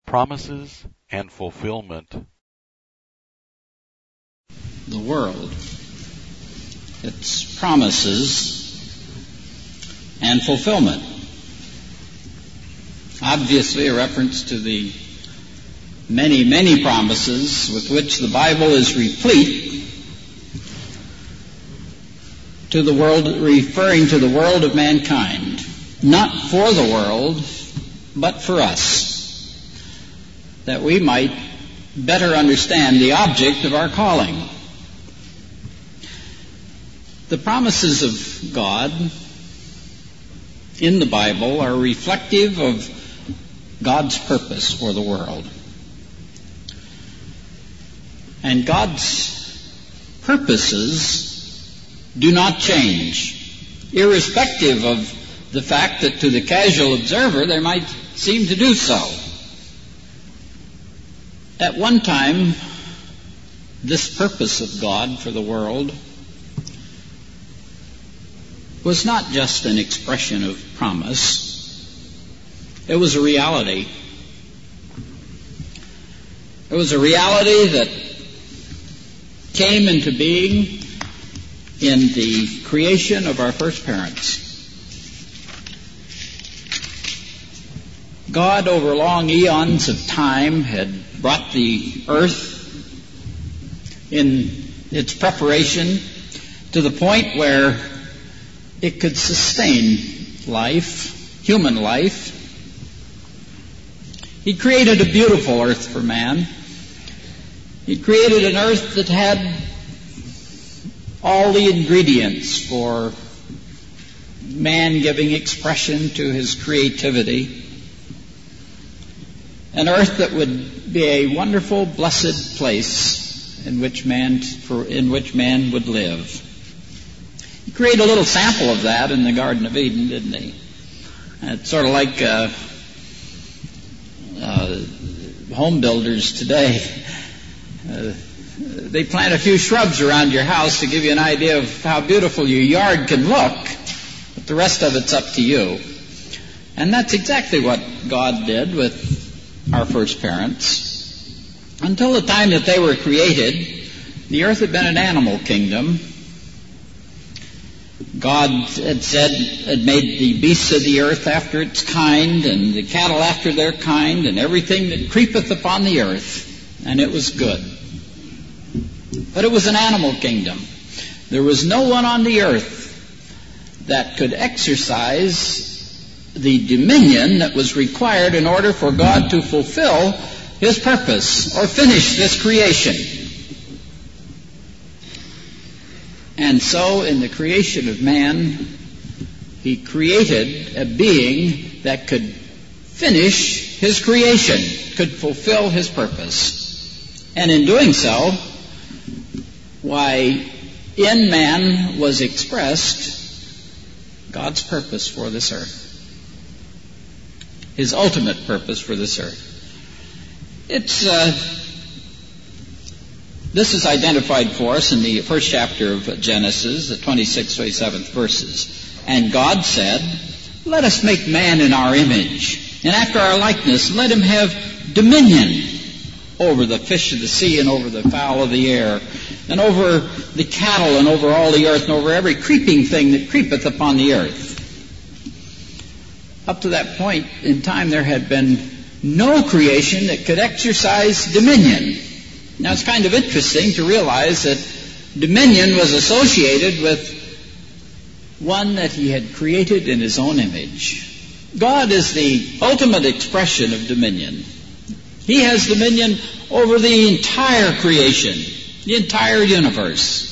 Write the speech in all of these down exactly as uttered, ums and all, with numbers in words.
Promises and fulfillment. The world, its promises and fulfillment. Obviously a reference to the many, many promises with which the Bible is replete to the world, referring to the world of mankind. Not for the world, but for us, that we might better understand the object of our calling. The promises of God in the Bible are reflective of God's purpose for the world. And God's purposes do not change, irrespective of the fact that to the casual observer they might seem to do so. At one time, this purpose of God for the world was not just an expression of promise. It was a reality. It was a reality that came into being in the creation of our first parents. God, over long eons of time, had brought the earth in its preparation to the point where it could sustain life, human life. He created a beautiful earth for man. He created an earth that had all the ingredients for man giving expression to his creativity. An earth that would be a wonderful, blessed place in which man, for, in which man would live. He created a little sample of that in the Garden of Eden, didn't he? It's sort of like uh, uh, home builders today. Uh, they plant a few shrubs around your house to give you an idea of how beautiful your yard can look, but the rest of it's up to you. And that's exactly what God did with our first parents. Until the time that they were created, the earth had been an animal kingdom. God had said, had made the beasts of the earth after its kind, and the cattle after their kind, and everything that creepeth upon the earth, and it was good. But it was an animal kingdom. There was no one on the earth that could exercise the dominion that was required in order for God to fulfill His purpose or finish this creation. And so in the creation of man, He created a being that could finish His creation, could fulfill His purpose. And in doing so, why, in man was expressed God's purpose for this earth. His ultimate purpose for this earth. It's uh, this is identified for us in the first chapter of Genesis, the twenty-sixth, twenty-seventh verses. And God said, "Let us make man in our image, and after our likeness, let him have dominion over the fish of the sea, and over the fowl of the air, and over the cattle, and over all the earth, and over every creeping thing that creepeth upon the earth." Up to that point in time, there had been no creation that could exercise dominion. Now, it's kind of interesting to realize that dominion was associated with one that He had created in His own image. God is the ultimate expression of dominion. He has dominion over the entire creation, the entire universe.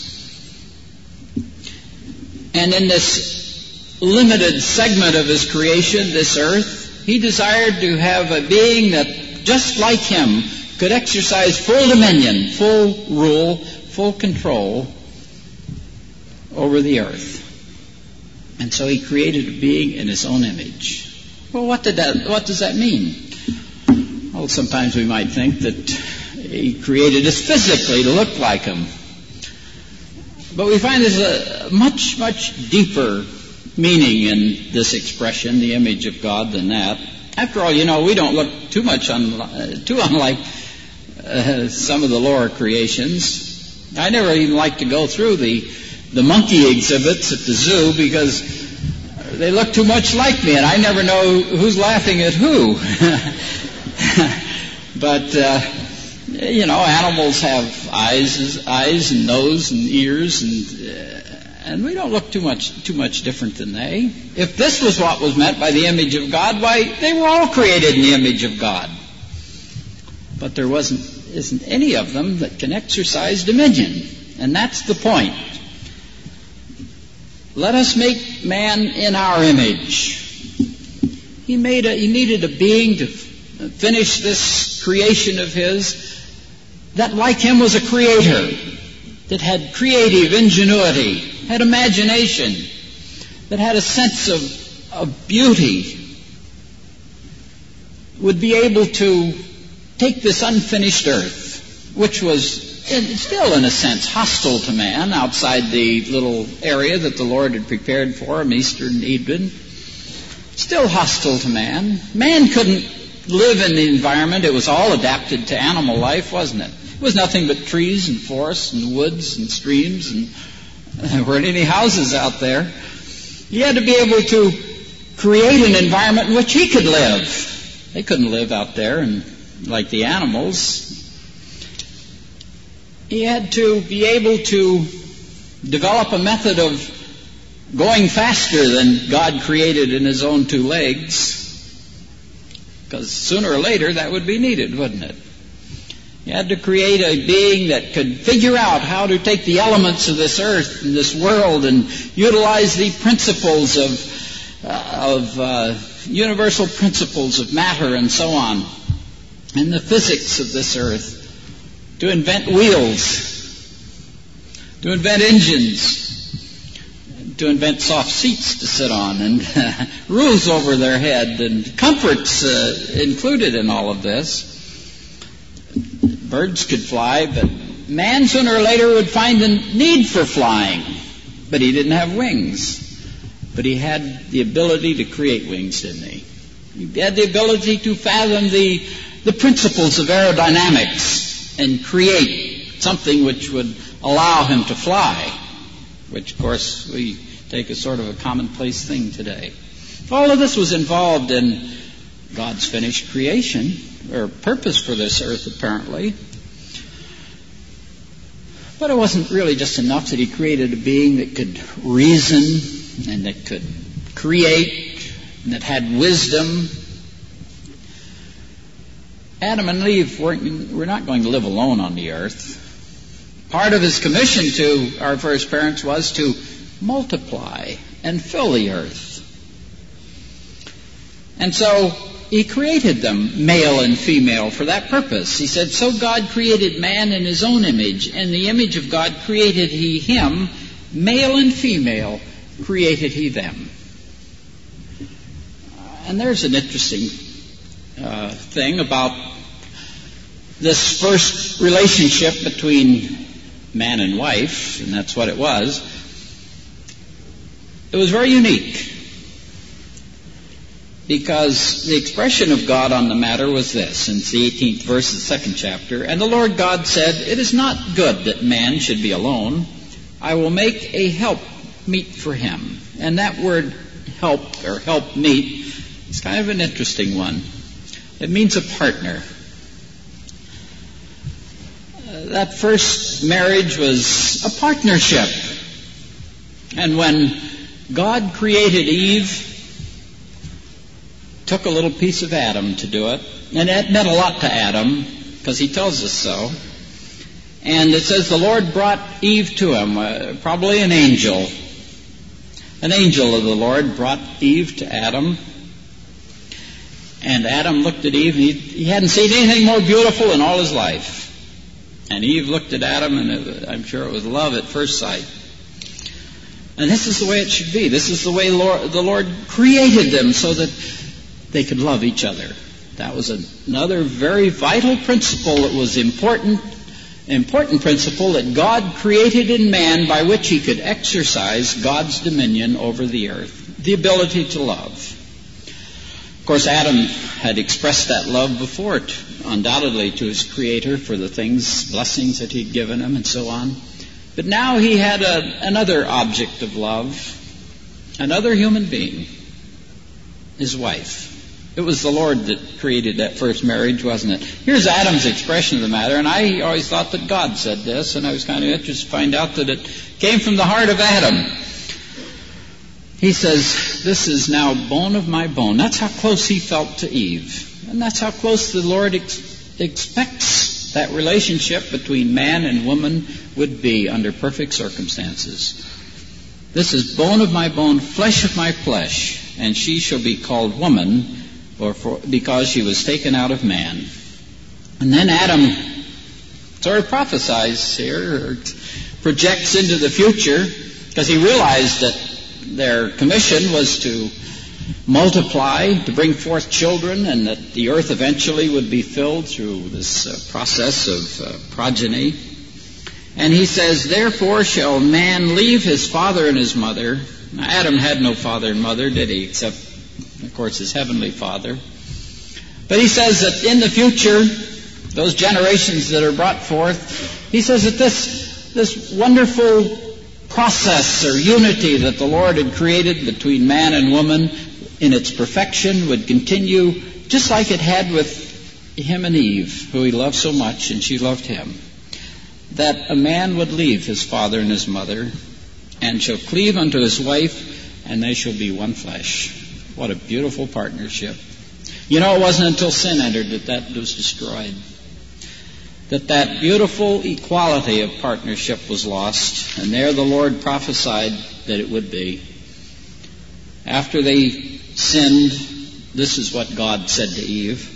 And in this limited segment of His creation, this earth, He desired to have a being that, just like Him, could exercise full dominion, full rule, full control over the earth. And so He created a being in His own image. Well, what did that, what does that mean? Well, sometimes we might think that He created us physically to look like Him. But we find there's a much, much deeper meaning in this expression, the image of God, than that. After all, you know, we don't look too much un- uh, too unlike uh, some of the lower creations. I never even like to go through the the monkey exhibits at the zoo because they look too much like me, and I never know who's laughing at who. But uh, you know, animals have eyes, eyes and nose and ears, and uh, and we don't look too much too much different than they. If this was what was meant by the image of God, why, they were all created in the image of God. But there wasn't isn't any of them that can exercise dominion, and that's the point. Let us make man in our image. He made a, he needed a being to finish this creation of his that, like him, was a creator, that had creative ingenuity, had imagination, that had a sense of, of beauty, would be able to take this unfinished earth, which was still, in a sense, hostile to man outside the little area that the Lord had prepared for him, eastern Eden. Still hostile to man. Man couldn't live in the environment. It was all adapted to animal life, wasn't it? It was nothing but trees and forests and woods and streams, and there weren't any houses out there. He had to be able to create an environment in which he could live. They couldn't live out there and like the animals. He had to be able to develop a method of going faster than God created in his own two legs, because sooner or later that would be needed, wouldn't it? He had to create a being that could figure out how to take the elements of this earth and this world and utilize the principles of, uh, of uh, universal principles of matter and so on, and the physics of this earth, to invent wheels, to invent engines, to invent soft seats to sit on, and uh, roofs over their head, and comforts uh, included in all of this. Birds could fly, but man sooner or later would find the need for flying. But he didn't have wings. But he had the ability to create wings, didn't he? He had the ability to fathom the, the principles of aerodynamics and create something which would allow him to fly, which, of course, we take as sort of a commonplace thing today. All of this was involved in God's finished creation, or purpose for this earth, apparently. But it wasn't really just enough that he created a being that could reason and that could create and that had wisdom. Adam and Eve weren't, were not going to live alone on the earth. Part of his commission to our first parents was to multiply and fill the earth. And so he created them, male and female, for that purpose. He said, so God created man in his own image. In the image of God created he him, male and female created he them. And there's an interesting uh, thing about this first relationship between man and wife, and that's what it was. It was very unique, because the expression of God on the matter was this, in the eighteenth verse of the second chapter, and the Lord God said, it is not good that man should be alone. I will make a help meet for him. And that word help, or help meet, is kind of an interesting one. It means a partner. Uh, that first marriage was a partnership. And when God created Eve, took a little piece of Adam to do it, and it meant a lot to Adam, because he tells us so. And it says the Lord brought Eve to him, uh, probably an angel. An angel of the Lord brought Eve to Adam. And Adam looked at Eve, and he, he hadn't seen anything more beautiful in all his life. And Eve looked at Adam, and it, I'm sure it was love at first sight. And this is the way it should be. This is the way Lord, the Lord created them, so that they could love each other. That was another very vital principle that was important, important principle that God created in man, by which he could exercise God's dominion over the earth, the ability to love. Of course, Adam had expressed that love before, undoubtedly, to his Creator for the things, blessings that he'd given him and so on. But now he had a, another object of love, another human being, his wife. It was the Lord that created that first marriage, wasn't it? Here's Adam's expression of the matter, and I always thought that God said this, and I was kind of interested to find out that it came from the heart of Adam. He says, this is now bone of my bone. That's how close he felt to Eve. And that's how close the Lord ex- expects that relationship between man and woman would be under perfect circumstances. This is bone of my bone, flesh of my flesh, and she shall be called woman, or for, because she was taken out of man. And then Adam sort of prophesies here, or projects into the future, because he realized that their commission was to multiply, to bring forth children, and that the earth eventually would be filled through this uh, process of uh, progeny. And he says, therefore shall man leave his father and his mother. Now, Adam had no father and mother, did he? Except, of course, his heavenly father. But he says that in the future, those generations that are brought forth, he says that this, this wonderful process or unity that the Lord had created between man and woman in its perfection would continue just like it had with him and Eve, who he loved so much and she loved him. That a man would leave his father and his mother and shall cleave unto his wife, and they shall be one flesh. What a beautiful partnership. You know, it wasn't until sin entered that that was destroyed. That that beautiful equality of partnership was lost, and there the Lord prophesied that it would be. After they sinned, this is what God said to Eve.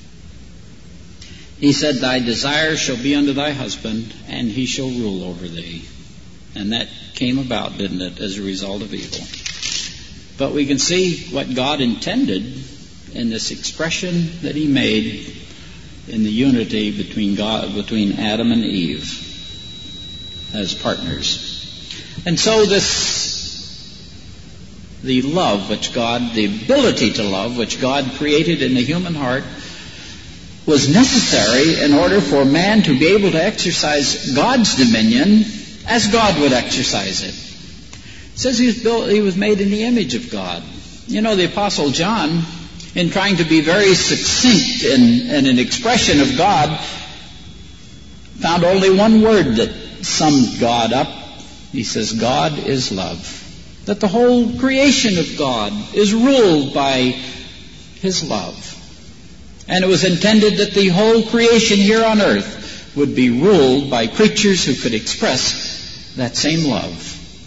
He said, thy desire shall be unto thy husband, and he shall rule over thee. And that came about, didn't it, as a result of evil. But we can see what God intended in this expression that he made in the unity between God, between Adam and Eve as partners. And so this, the love which God, the ability to love which God created in the human heart was necessary in order for man to be able to exercise God's dominion as God would exercise it. It says he was built, he was made in the image of God. You know, the Apostle John, in trying to be very succinct in, in an expression of God, found only one word that summed God up. He says, God is love. That the whole creation of God is ruled by his love. And it was intended that the whole creation here on earth would be ruled by creatures who could express that same love.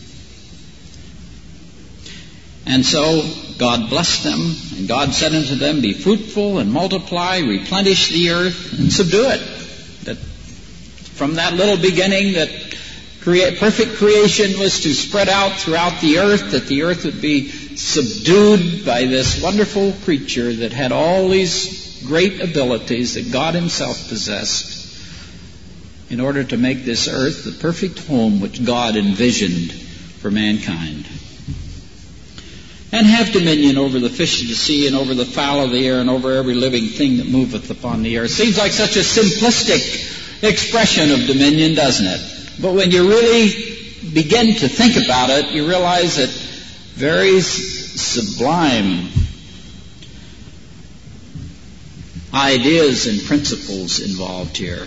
And so God blessed them, and God said unto them, be fruitful and multiply, replenish the earth, and subdue it. That from that little beginning that crea- perfect creation was to spread out throughout the earth, that the earth would be subdued by this wonderful creature that had all these great abilities that God himself possessed in order to make this earth the perfect home which God envisioned for mankind. And have dominion over the fish of the sea and over the fowl of the air and over every living thing that moveth upon the earth. Seems like such a simplistic expression of dominion, doesn't it? But when you really begin to think about it, you realize that very sublime ideas and principles involved here.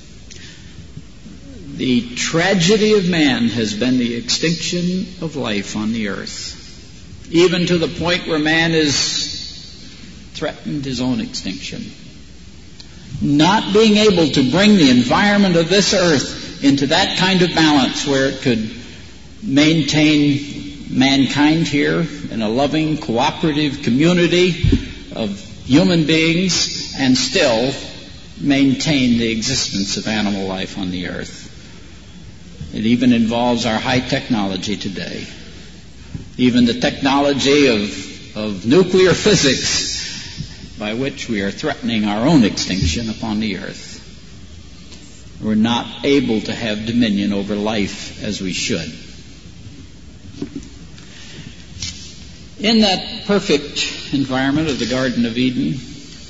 The tragedy of man has been the extinction of life on the earth, even to the point where man has threatened his own extinction. Not being able to bring the environment of this earth into that kind of balance where it could maintain mankind here in a loving, cooperative community of human beings and still maintain the existence of animal life on the earth. It even involves our high technology today. Even the technology of, of nuclear physics by which we are threatening our own extinction upon the earth. We're not able to have dominion over life as we should. In that perfect environment of the Garden of Eden,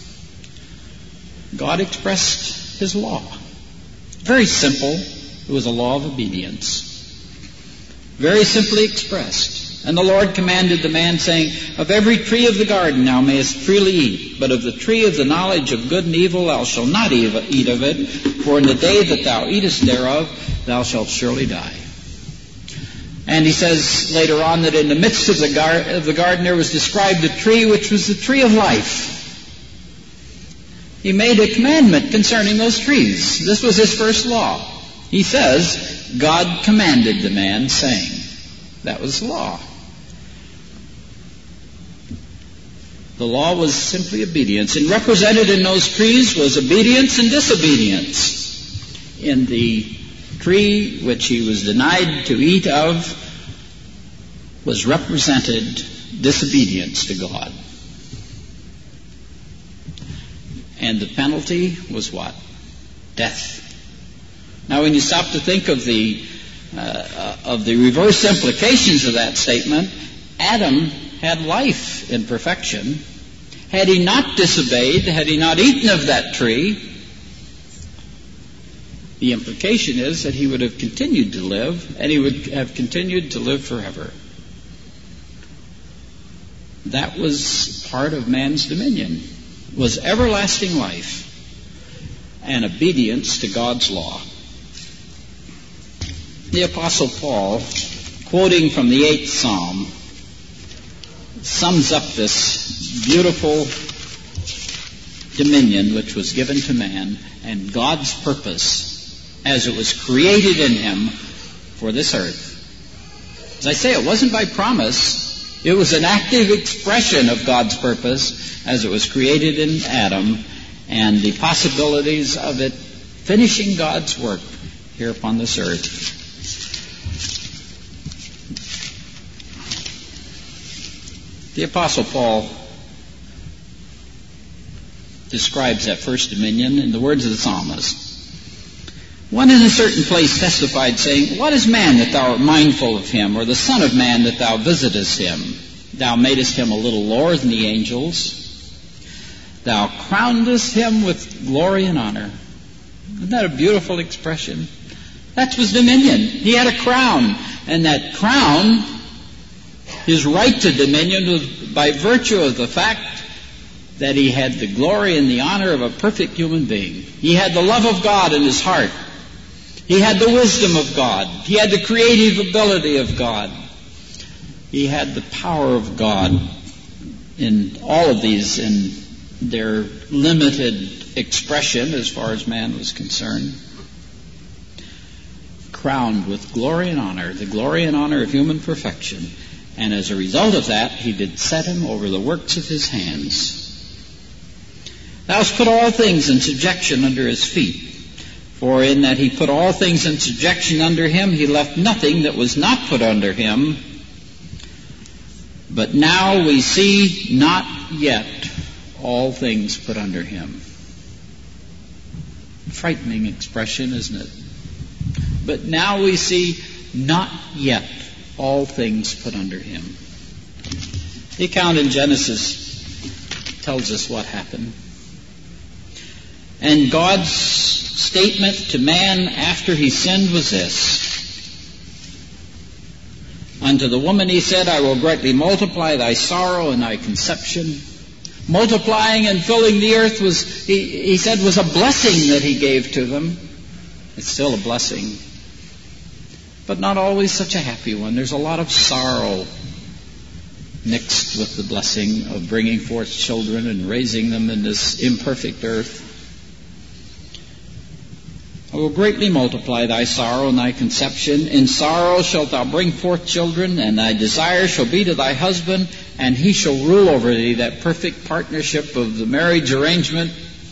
God expressed His law. Very simple. It was a law of obedience. Very simply expressed. And the Lord commanded the man, saying, of every tree of the garden thou mayest freely eat, but of the tree of the knowledge of good and evil thou shalt not eat of it, for in the day that thou eatest thereof thou shalt surely die. And he says later on that in the midst of the, gar- of the garden there was described a tree which was the tree of life. He made a commandment concerning those trees. This was his first law. He says, God commanded the man, saying, that was the law. The law was simply obedience. And represented in those trees was obedience and disobedience. In the tree which he was denied to eat of was represented disobedience to God. And the penalty was what? Death. Now when you stop to think of the uh, of the reverse implications of that statement, Adam had life in perfection. Had he not disobeyed, had he not eaten of that tree, the implication is that he would have continued to live, and he would have continued to live forever. That was part of man's dominion, was everlasting life and obedience to God's law. The Apostle Paul, quoting from the eighth Psalm, sums up this beautiful dominion which was given to man and God's purpose as it was created in him for this earth. As I say, it wasn't by promise. It was an active expression of God's purpose as it was created in Adam, and the possibilities of it finishing God's work here upon this earth. The Apostle Paul describes that first dominion in the words of the psalmist. One in a certain place testified, saying, what is man that thou art mindful of him, or the son of man that thou visitest him? Thou madest him a little lower than the angels. Thou crownedest him with glory and honor. Isn't that a beautiful expression? That was dominion. He had a crown, and that crown, his right to dominion, was by virtue of the fact that he had the glory and the honor of a perfect human being. He had the love of God in his heart. He had the wisdom of God. He had the creative ability of God. He had the power of God in all of these in their limited expression as far as man was concerned. Crowned with glory and honor, the glory and honor of human perfection. And as a result of that, he did set him over the works of his hands. Thou hast put all things in subjection under his feet. For in that he put all things in subjection under him, he left nothing that was not put under him. But now we see not yet all things put under him. Frightening expression, isn't it? But now we see not yet all things put under him. The account in Genesis tells us what happened. And God's statement to man after he sinned was this. Unto the woman he said, I will greatly multiply thy sorrow and thy conception. Multiplying and filling the earth was, he, he said, was a blessing that he gave to them. It's still a blessing, but not always such a happy one. There's a lot of sorrow mixed with the blessing of bringing forth children and raising them in this imperfect earth. I will greatly multiply thy sorrow and thy conception. In sorrow shalt thou bring forth children, and thy desire shall be to thy husband, and he shall rule over thee. That perfect partnership of the marriage arrangement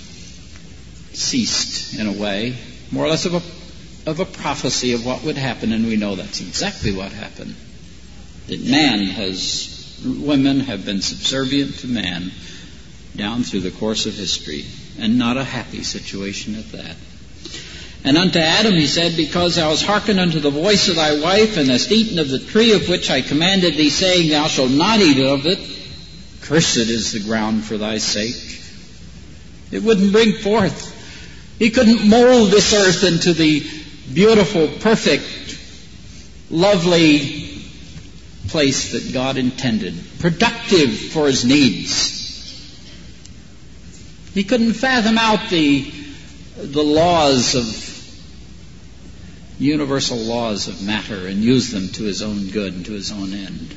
ceased in a way, more or less of a, of a prophecy of what would happen, and we know that's exactly what happened. That man has, women have been subservient to man down through the course of history, and not a happy situation at that. And unto Adam he said, because thou hast hearkened unto the voice of thy wife, and hast eaten of the tree of which I commanded thee, saying, thou shalt not eat of it, Cursed is the ground for thy sake. It wouldn't bring forth. He couldn't mold this earth into the beautiful, perfect, lovely place that God intended, productive for his needs. He couldn't fathom out the, the laws of, universal laws of matter and use them to his own good and to his own end.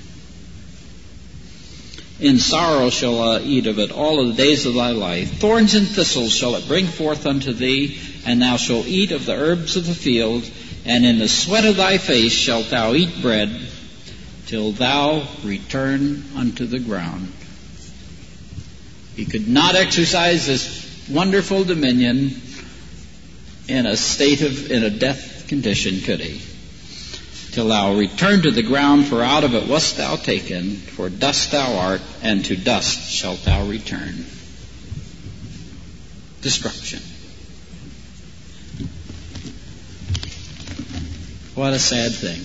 In sorrow shall thou eat of it all of the days of thy life. Thorns and thistles shall it bring forth unto thee, and thou shalt eat of the herbs of the field, and in the sweat of thy face shalt thou eat bread, till thou return unto the ground. He could not exercise this wonderful dominion in a state of, in a death condition, could he? Till thou return to the ground, for out of it wast thou taken, for dust thou art, and to dust shalt thou return. Destruction. What a sad thing.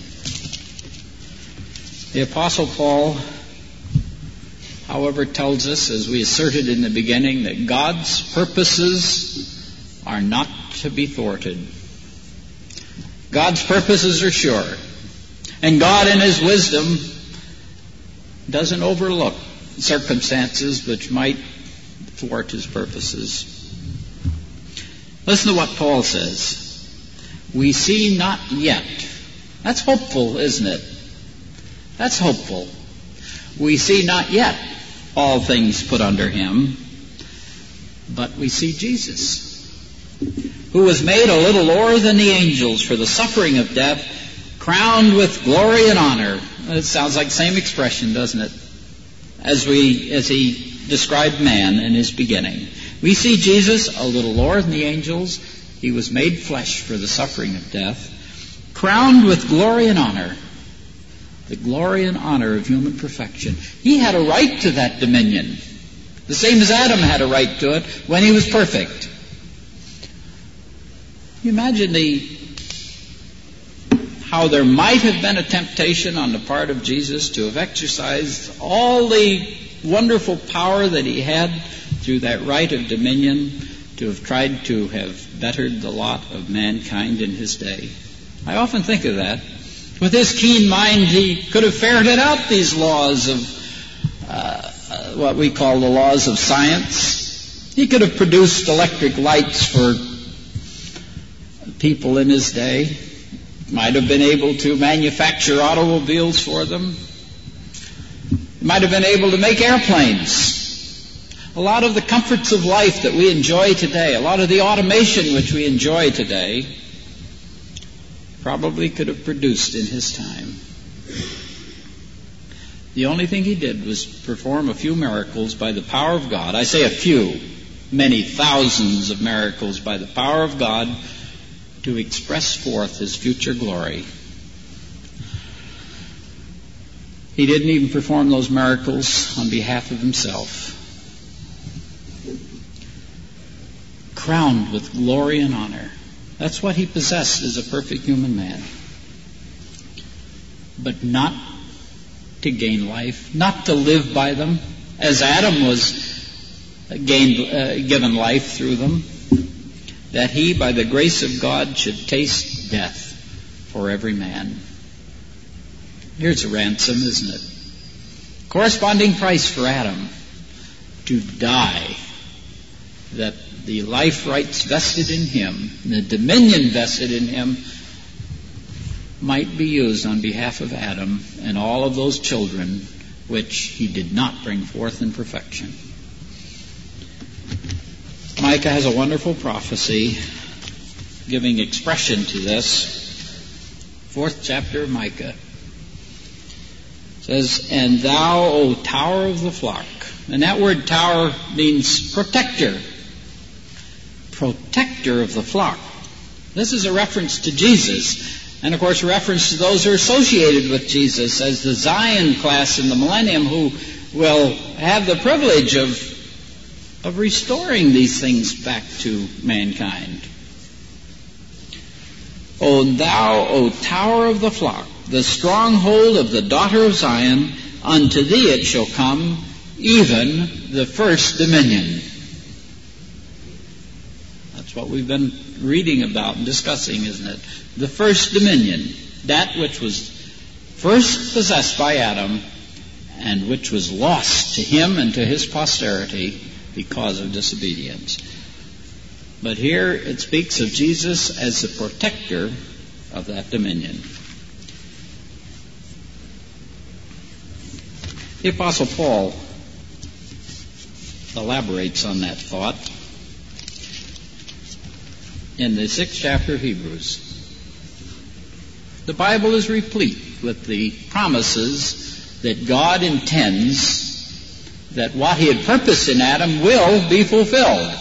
The Apostle Paul, however, tells us, as we asserted in the beginning, that God's purposes are not to be thwarted. God's purposes are sure. And God in his wisdom doesn't overlook circumstances which might thwart his purposes. Listen to what Paul says. We see not yet. That's hopeful, isn't it? That's hopeful. We see not yet all things put under him, but we see Jesus, who was made a little lower than the angels for the suffering of death, crowned with glory and honor. It sounds like the same expression, doesn't it? As we, as he described man in his beginning. We see Jesus a little lower than the angels. He was made flesh for the suffering of death, crowned with glory and honor. The glory and honor of human perfection. He had a right to that dominion, the same as Adam had a right to it when he was perfect. You imagine the how there might have been a temptation on the part of Jesus to have exercised all the wonderful power that he had through that right of dominion, to have tried to have bettered the lot of mankind in his day. I often think of that. With his keen mind, he could have ferreted out these laws of uh, uh, what we call the laws of science. He could have produced electric lights for people in his day. Might have been able to manufacture automobiles for them. Might have been able to make airplanes. A lot of the comforts of life that we enjoy today, a lot of the automation which we enjoy today, probably could have produced in his time. The only thing he did was perform a few miracles by the power of God. I say a few, many thousands of miracles by the power of God to express forth his future glory. He didn't even perform those miracles on behalf of himself. Crowned with glory and honor. That's what he possessed as a perfect human man. But not to gain life, not to live by them, as Adam was gained, uh, given life through them, that he, by the grace of God, should taste death for every man. Here's a ransom, isn't it? Corresponding price for Adam to die, that the life rights vested in him, the dominion vested in him, might be used on behalf of Adam and all of those children which he did not bring forth in perfection. Micah has a wonderful prophecy giving expression to this. Fourth chapter of Micah. It says, "And thou, O tower of the flock." And that word tower means protector. Protector of the flock. This is a reference to Jesus. And of course a reference to those who are associated with Jesus as the Zion class in the millennium, who will have the privilege of, of restoring these things back to mankind. O thou, O tower of the flock, the stronghold of the daughter of Zion, unto thee it shall come, even the first dominion. That's what we've been reading about and discussing, isn't it? The first dominion, that which was first possessed by Adam and which was lost to him and to his posterity because of disobedience. But here it speaks of Jesus as the protector of that dominion. The Apostle Paul elaborates on that thought in the sixth chapter of Hebrews. The Bible is replete with the promises that God intends that what He had purposed in Adam will be fulfilled.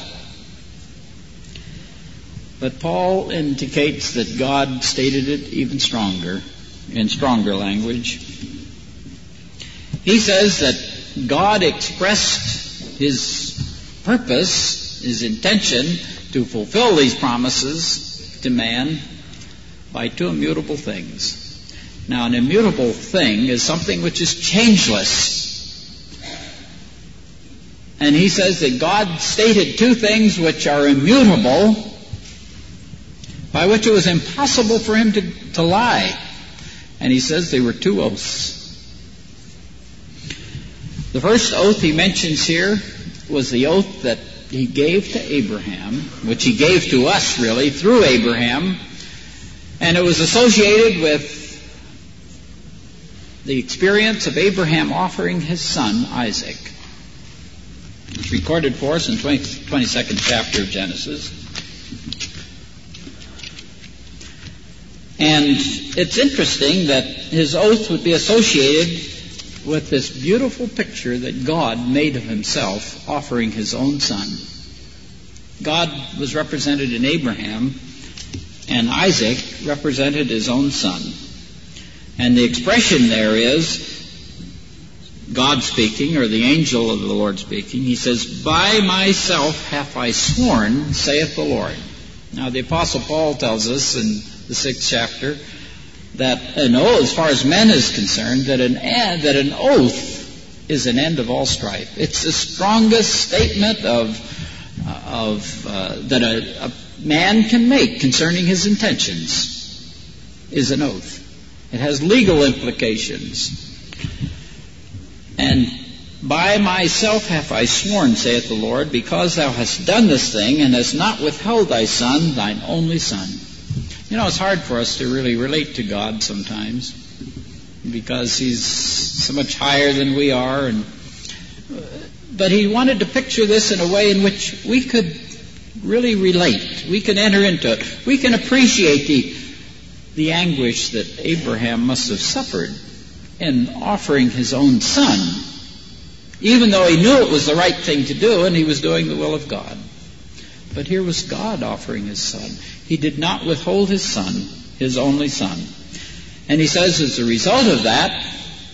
But Paul indicates that God stated it even stronger, in stronger language. He says that God expressed His purpose, His intention to fulfill these promises to man by two immutable things. Now, an immutable thing is something which is changeless. And he says that God stated two things which are immutable, by which it was impossible for him to, to lie. And he says they were two oaths. The first oath he mentions here was the oath that he gave to Abraham, which he gave to us really through Abraham, and it was associated with the experience of Abraham offering his son Isaac. It's recorded for us in the twenty-second chapter of Genesis. And it's interesting that his oath would be associated with this beautiful picture that God made of himself offering his own son. God was represented in Abraham, and Isaac represented his own son. And the expression there is God speaking, or the angel of the Lord speaking. He says, "By myself have I sworn, saith the Lord." Now the Apostle Paul tells us in the sixth chapter that an oath, as far as men is concerned, that an that an oath is an end of all strife. It's the strongest statement of of uh, that a, a man can make concerning his intentions is an oath. It has legal implications. And by myself have I sworn, saith the Lord, because thou hast done this thing, and hast not withheld thy son, thine only son. You know, it's hard for us to really relate to God sometimes, because He's so much higher than we are. And but He wanted to picture this in a way in which we could really relate. We can enter into it. We can appreciate the the anguish that Abraham must have suffered in offering his own son, even though he knew it was the right thing to do and he was doing the will of God. But here was God offering his son. He did not withhold his son, his only son. And he says, as a result of that,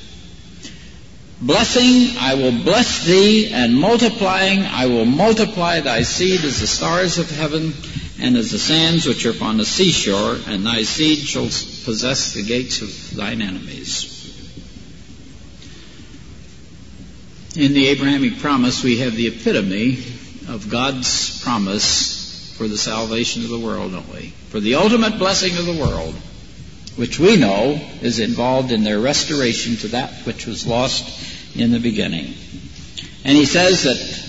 blessing, I will bless thee, and multiplying, I will multiply thy seed as the stars of heaven and as the sands which are upon the seashore, and thy seed shall possess the gates of thine enemies. In the Abrahamic promise, we have the epitome of God's promise for the salvation of the world, don't we? For the ultimate blessing of the world, which we know is involved in their restoration to that which was lost in the beginning. And he says that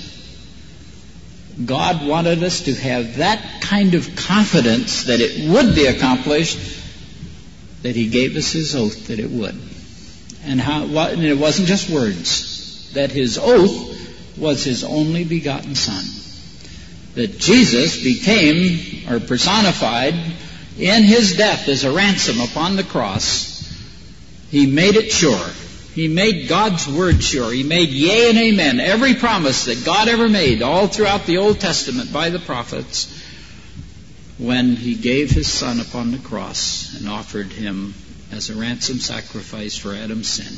God wanted us to have that kind of confidence that it would be accomplished, that He gave us His oath that it would. And, how, and it wasn't just words, that His oath was His only begotten Son. That Jesus became, or personified, in His death as a ransom upon the cross. He made it sure. He made God's word sure. He made yea and amen. Every promise that God ever made all throughout the Old Testament by the prophets, when He gave His Son upon the cross and offered Him as a ransom sacrifice for Adam's sin.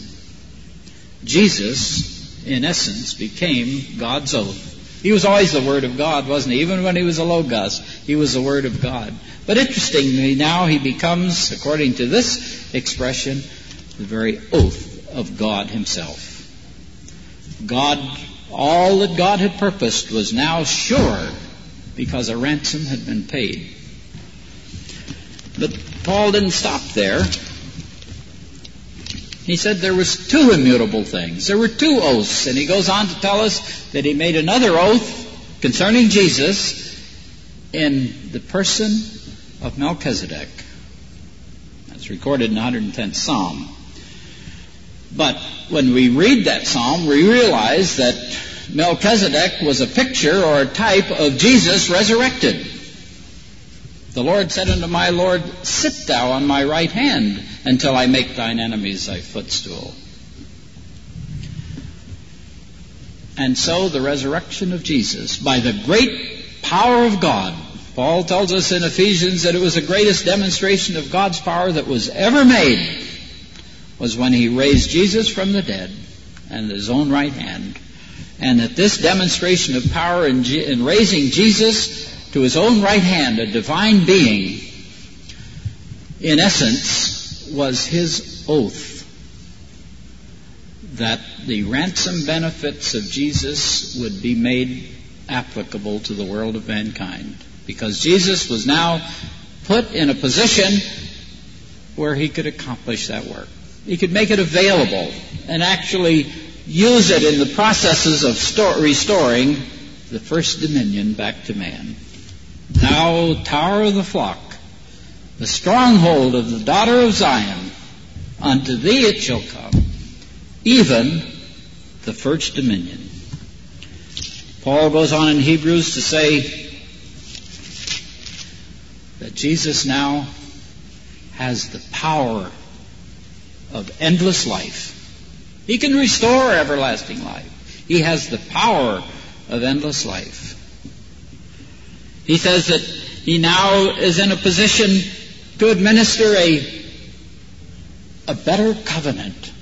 Jesus, in essence, became God's oath. He was always the Word of God, wasn't He? Even when He was a Logos, He was the Word of God. But interestingly, now He becomes, according to this expression, the very oath of God Himself. God, all that God had purposed was now sure because a ransom had been paid. But Paul didn't stop there. He said there was two immutable things. There were two oaths. And he goes on to tell us that he made another oath concerning Jesus in the person of Melchizedek. That's recorded in the one hundred tenth Psalm. But when we read that psalm, we realize that Melchizedek was a picture or a type of Jesus resurrected. The Lord said unto my Lord, sit thou on my right hand until I make thine enemies thy footstool. And so the resurrection of Jesus, by the great power of God, Paul tells us in Ephesians that it was the greatest demonstration of God's power that was ever made, was when he raised Jesus from the dead and at his own right hand. And that this demonstration of power in, G- in raising Jesus to his own right hand, a divine being, in essence, was his oath that the ransom benefits of Jesus would be made applicable to the world of mankind. Because Jesus was now put in a position where he could accomplish that work. He could make it available and actually use it in the processes of sto- restoring the first dominion back to man. Now, tower of the flock, the stronghold of the daughter of Zion, unto thee it shall come, even the first dominion. Paul goes on in Hebrews to say that Jesus now has the power of endless life. He can restore everlasting life. He has the power of endless life. He says that he now is in a position to administer a, a better covenant.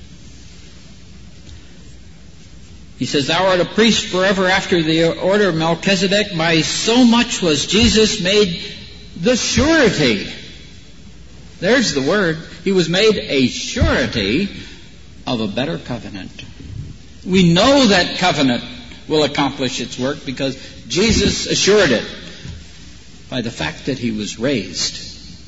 He says, thou art a priest forever after the order of Melchizedek. By so much was Jesus made the surety. There's the word. He was made a surety of a better covenant. We know that covenant will accomplish its work because Jesus assured it by the fact that he was raised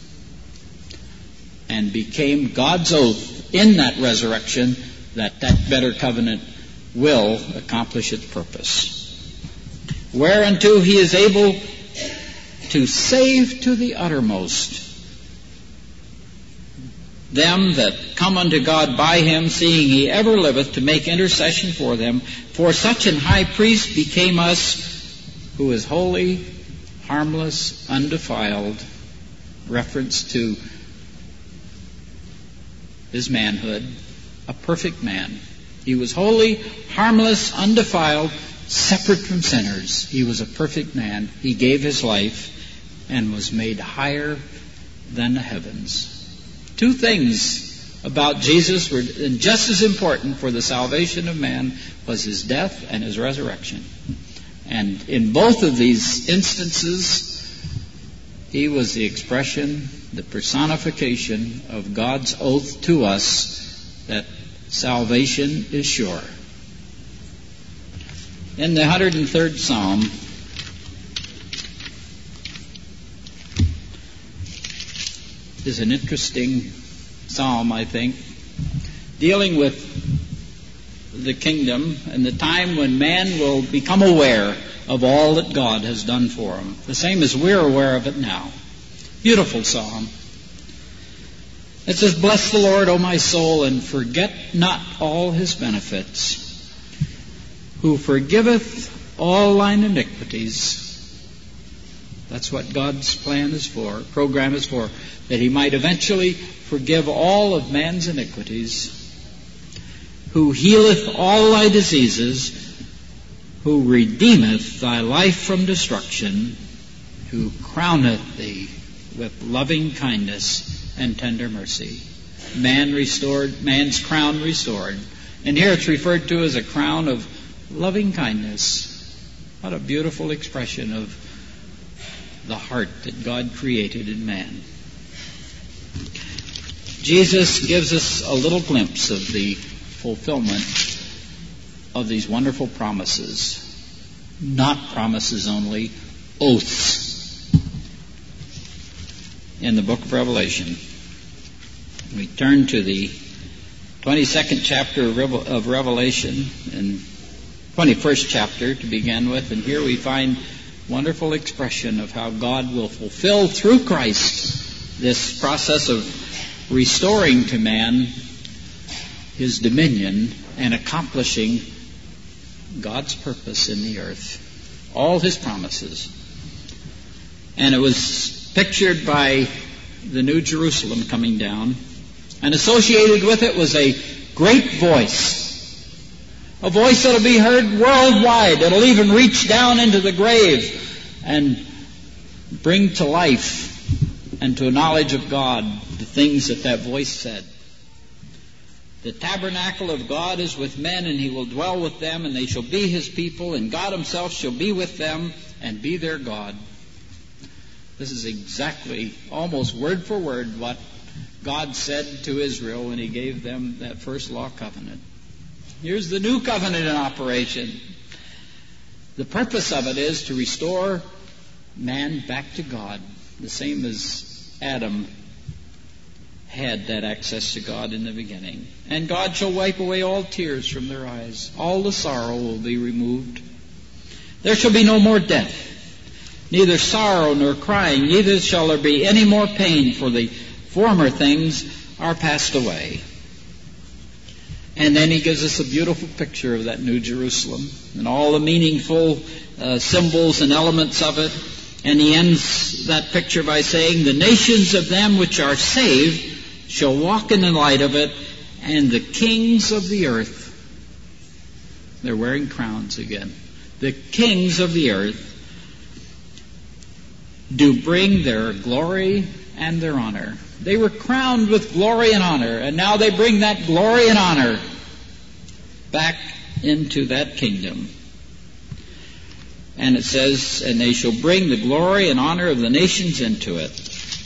and became God's oath in that resurrection that that better covenant will accomplish its purpose. Whereunto he is able to save to the uttermost them that come unto God by him, seeing he ever liveth to make intercession for them. For such an high priest became us, who is holy, harmless, undefiled, reference to his manhood, a perfect man. He was holy, harmless, undefiled, separate from sinners. He was a perfect man. He gave his life and was made higher than the heavens. Two things about Jesus were just as important for the salvation of man was his death and his resurrection. And in both of these instances, he was the expression, the personification of God's oath to us that salvation is sure. In the one hundred third Psalm, is an interesting psalm, I think, dealing with the kingdom and the time when man will become aware of all that God has done for him, the same as we're aware of it now. Beautiful psalm. It says, bless the Lord, O my soul, and forget not all his benefits, who forgiveth all thine iniquities. That's what God's plan is for, program is for, that he might eventually forgive all of man's iniquities, who healeth all thy diseases, who redeemeth thy life from destruction, who crowneth thee with loving kindness and tender mercy. Man restored, man's crown restored. And here it's referred to as a crown of loving kindness. What a beautiful expression of the heart that God created in man. Jesus gives us a little glimpse of the fulfillment of these wonderful promises. Not promises only, oaths. In the book of Revelation. We turn to the twenty-second chapter of Revelation, and twenty-first chapter to begin with, and here we find wonderful expression of how God will fulfill through Christ this process of restoring to man his dominion and accomplishing God's purpose in the earth. All his promises. And it was pictured by the New Jerusalem coming down. And associated with it was a great voice. A voice that will be heard worldwide. It'll even reach down into the grave and bring to life and to a knowledge of God the things that that voice said. The tabernacle of God is with men, and he will dwell with them, and they shall be his people, and God himself shall be with them and be their God. This is exactly, almost word for word, what God said to Israel when he gave them that first law covenant. Here's the new covenant in operation. The purpose of it is to restore man back to God, the same as Adam had that access to God in the beginning. And God shall wipe away all tears from their eyes. All the sorrow will be removed. There shall be no more death, neither sorrow nor crying, neither shall there be any more pain, for the former things are passed away. And then he gives us a beautiful picture of that New Jerusalem and all the meaningful uh, symbols and elements of it. And he ends that picture by saying, the nations of them which are saved shall walk in the light of it, and the kings of the earth, they're wearing crowns again, the kings of the earth do bring their glory and their honor. They were crowned with glory and honor, and now they bring that glory and honor back into that kingdom. And it says, and they shall bring the glory and honor of the nations into it.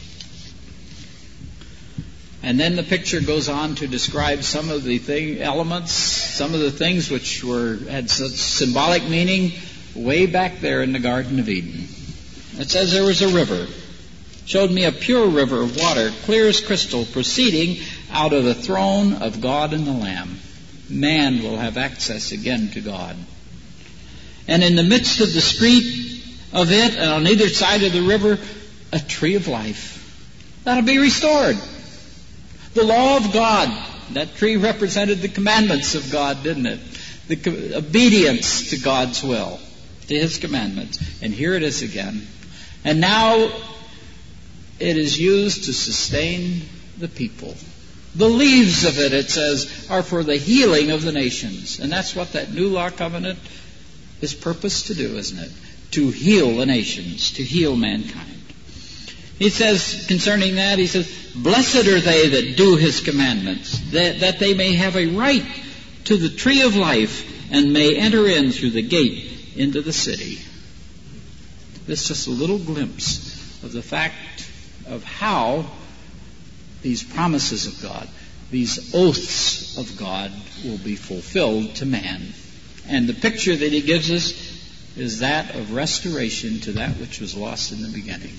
And then the picture goes on to describe some of the thing, elements, some of the things which were had such symbolic meaning way back there in the Garden of Eden. It says there was a river. Showed me a pure river of water, clear as crystal, proceeding out of the throne of God and the Lamb. Man will have access again to God. And in the midst of the street of it, and on either side of the river, a tree of life. That'll be restored. The law of God. That tree represented the commandments of God, didn't it? The co- obedience to God's will, to his commandments. And here it is again. And now it is used to sustain the people. The leaves of it, it says, are for the healing of the nations. And that's what that new law covenant is purposed to do, isn't it? To heal the nations, to heal mankind. He says concerning that, he says, blessed are they that do his commandments, that, that they may have a right to the tree of life and may enter in through the gate into the city. This is just a little glimpse of the fact of how these promises of God, these oaths of God will be fulfilled to man. And the picture that he gives us is that of restoration to that which was lost in the beginning.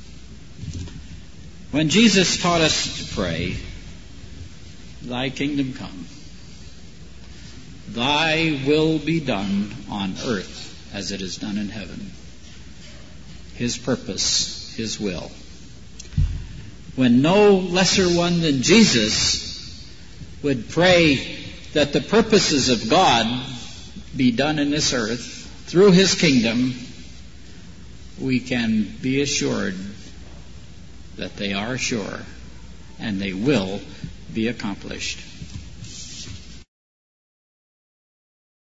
When Jesus taught us to pray, thy kingdom come, thy will be done on earth as it is done in heaven. His purpose, his will. When no lesser one than Jesus would pray that the purposes of God be done in this earth through his kingdom, we can be assured that they are sure and they will be accomplished.